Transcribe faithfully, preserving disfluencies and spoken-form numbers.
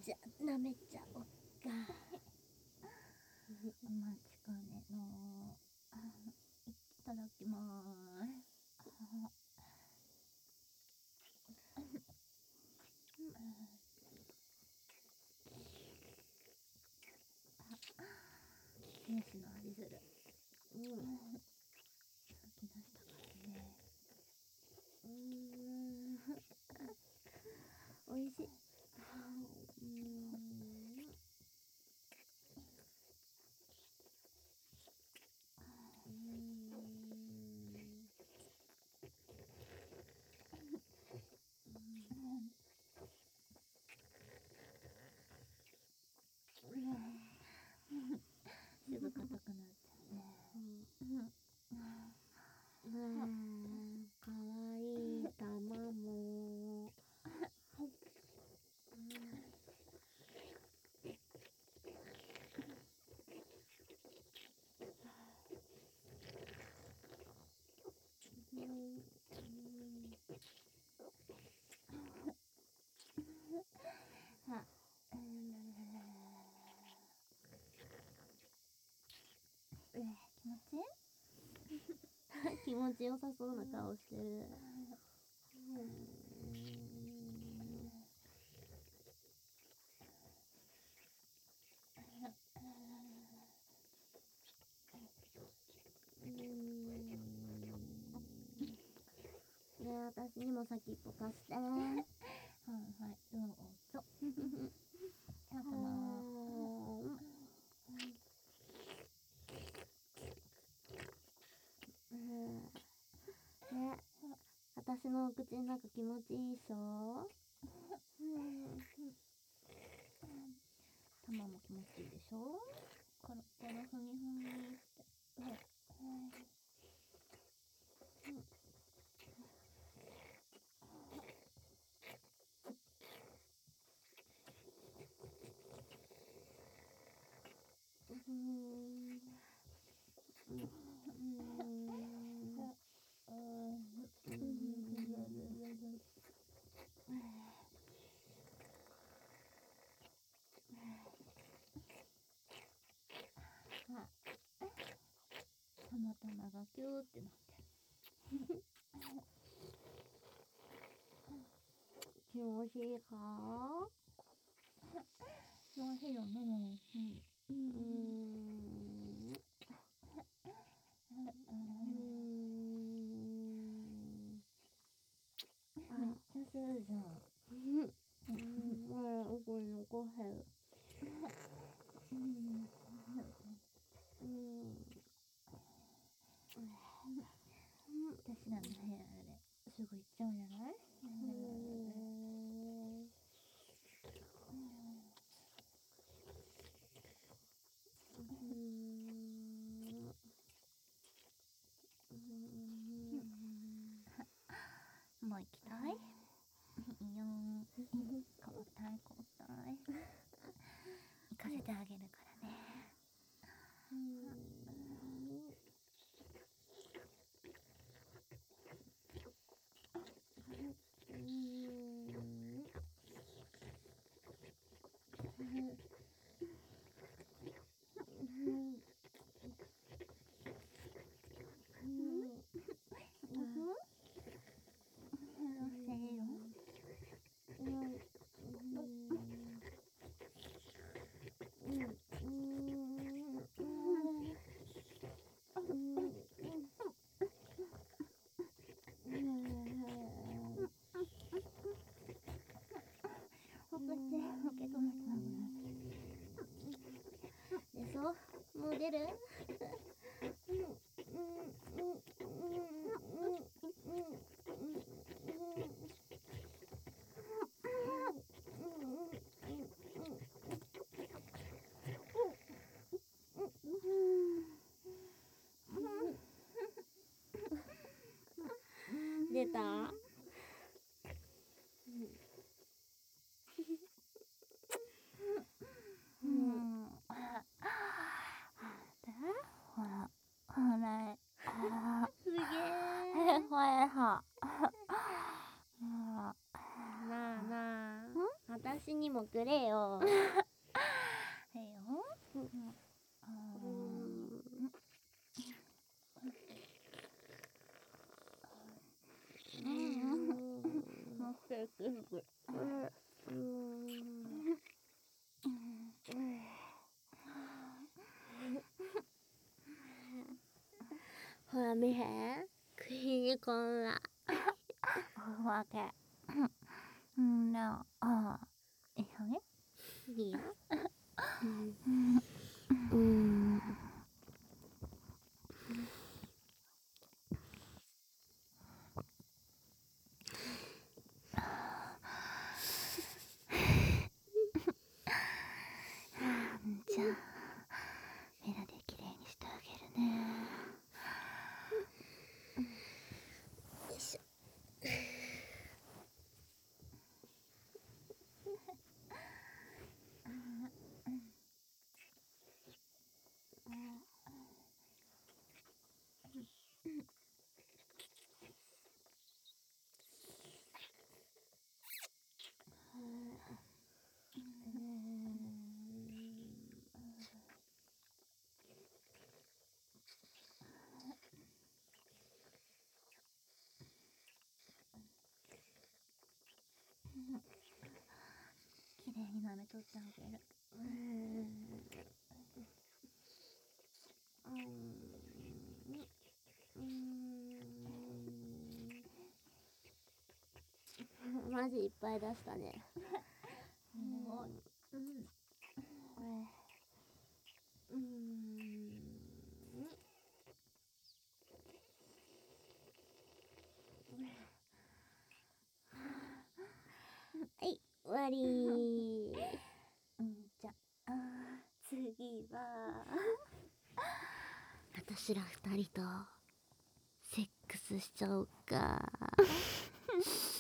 じゃ舐めちゃおっか。 お待ちかねのいただきまーす。天使の味する。うん。さっき出したからね。 うーん。おいしい。うーん。うーん。 すぐ硬くなっちゃうね。 うん。かわいい玉も。気持ちよさそうな顔してる。ねえ、私にも先っぽ貸して。はいはい、どうぞ。じゃあ、たまね、私のお口の中気持ちいいっしょ。 たまも気持ちいいでしょ。コロコロふみふみって。はい。たまたまがキューってなってる。 気持ちいいか。 気持ちいいよね。 うーん。うーん。 めっちゃするじゃん。 うん、まだ奥に残せる。うん。 私らの部屋ですぐ行っちゃうんじゃない？もう行きたい？いいよ。交代交代。行かせてあげるからね。でしょ？もう出る？ 出た？ うん。大私にもくれよ。 いいよ。 うんうんもう一回くるくる。 ほら見へん、食いにこんな。 おわけ。うんなあ。いいよね。 いいよ。うん。 じゃあヘラできれいにしてあげるね。 よいしょ。 きれいに舐めとってあげる。 マジいっぱい出したね。 すごい。 うん。うん。はい、終わりー。 うんじゃあ次は私ら二人とセックスしちゃおうか。